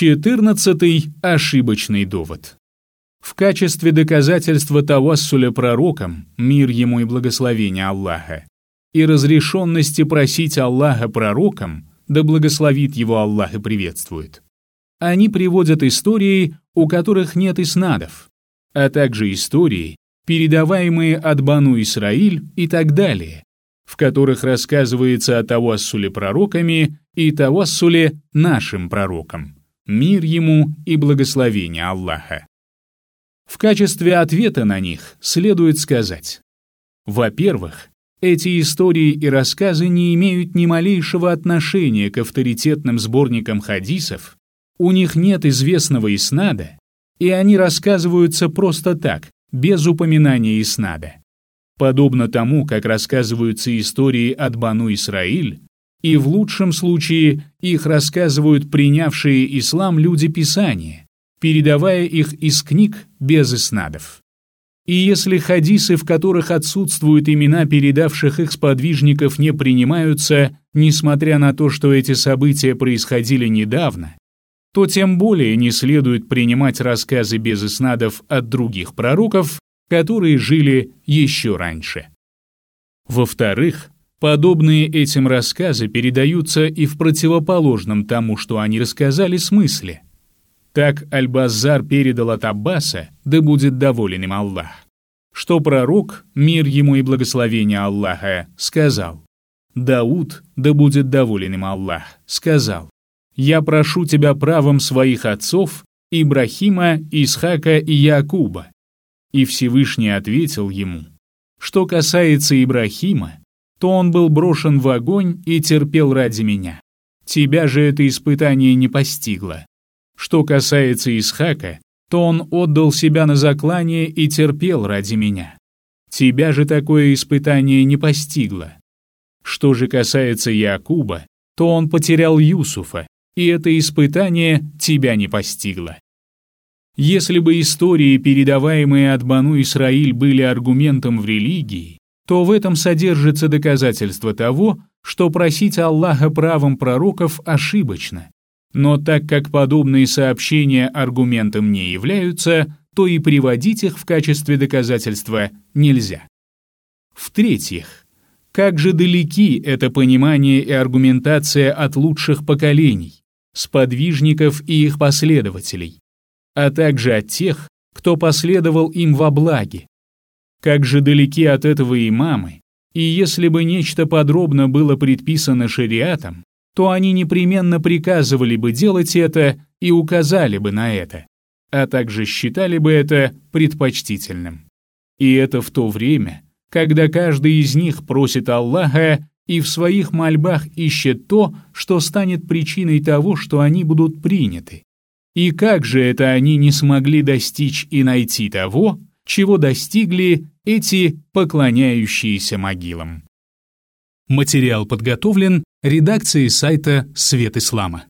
14. Ошибочный довод. В качестве доказательства тавассуля пророкам, мир ему и благословение Аллаха, и разрешенности просить Аллаха пророкам, да благословит его Аллах и приветствует, они приводят истории, у которых нет иснадов, а также истории, передаваемые от Бану Исраиль и так далее, в которых рассказывается о тавассуле пророками и тавассуле нашим пророкам, мир ему и благословение Аллаха. В качестве ответа на них следует сказать: во-первых, эти истории и рассказы не имеют ни малейшего отношения к авторитетным сборникам хадисов, у них нет известного иснада, и они рассказываются просто так, без упоминания иснада. Подобно тому, как рассказываются истории от Бану Исраиль, и в лучшем случае их рассказывают принявшие ислам люди Писания, передавая их из книг без иснадов. И если хадисы, в которых отсутствуют имена передавших их сподвижников, не принимаются, несмотря на то, что эти события происходили недавно, то тем более не следует принимать рассказы без иснадов от других пророков, которые жили еще раньше. Во-вторых, подобные этим рассказы передаются и в противоположном тому, что они рассказали, смысле. Так Аль-Баззар передал от Аббаса, да будет доволен им Аллах, что пророк, мир ему и благословение Аллаха, сказал: Дауд, да будет доволен им Аллах, сказал: «Я прошу тебя правом своих отцов, Ибрахима, Исхака и Якуба». И Всевышний ответил ему: «Что касается Ибрахима, то он был брошен в огонь и терпел ради меня. Тебя же это испытание не постигло. Что касается Исхака, то он отдал себя на заклание и терпел ради меня. Тебя же такое испытание не постигло. Что же касается Якуба, то он потерял Юсуфа, и это испытание тебя не постигло». Если бы истории, передаваемые от Бану Исраиль, были аргументом в религии, то в этом содержится доказательство того, что просить Аллаха правом пророков ошибочно. Но так как подобные сообщения аргументом не являются, то и приводить их в качестве доказательства нельзя. В-третьих, как же далеки это понимание и аргументация от лучших поколений, сподвижников и их последователей, а также от тех, кто последовал им во благе. Как же далеки от этого имамы, и если бы нечто подробно было предписано шариатом, то они непременно приказывали бы делать это и указали бы на это, а также считали бы это предпочтительным. И это в то время, когда каждый из них просит Аллаха и в своих мольбах ищет то, что станет причиной того, что они будут приняты. И как же это они не смогли достичь и найти того, чего достигли эти поклоняющиеся могилам? Материал подготовлен редакцией сайта «Свет Ислама».